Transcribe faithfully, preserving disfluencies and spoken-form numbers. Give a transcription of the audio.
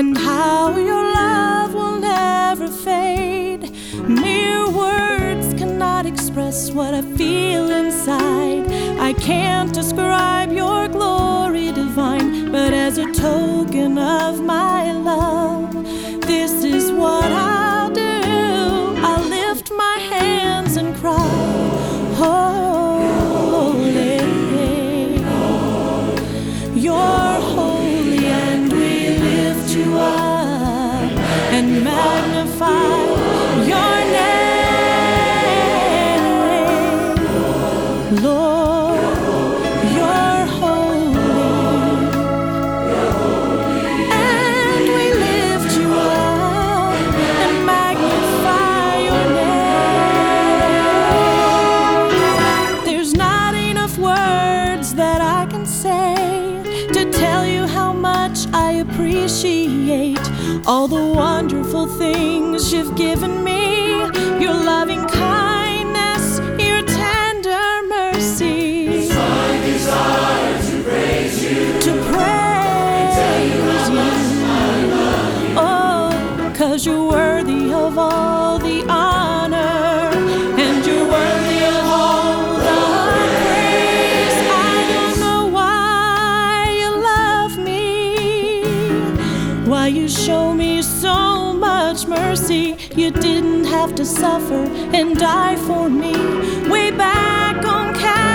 and how your love will never fade. Mere words cannot express what I feel inside. I can't describe your glory divine, but as a token of my love, this is what I'll do. I'll lift my hands and cry, holy. You're holy, and we lift you up and magnify your name, Lord. You're holy, and we lift you up and magnify your name. There's not enough words that I can say to tell you how much I appreciate all the wonderful things you've given me. Your loving kindness, your tender mercy. It's my desire to praise you, to praise tell you how much I love you. Oh, 'cause you're worthy of all the honor, and you're worthy of all the praise. I don't know why you love me, why you show me so much mercy. You didn't have to suffer and die for me way back on Calvary.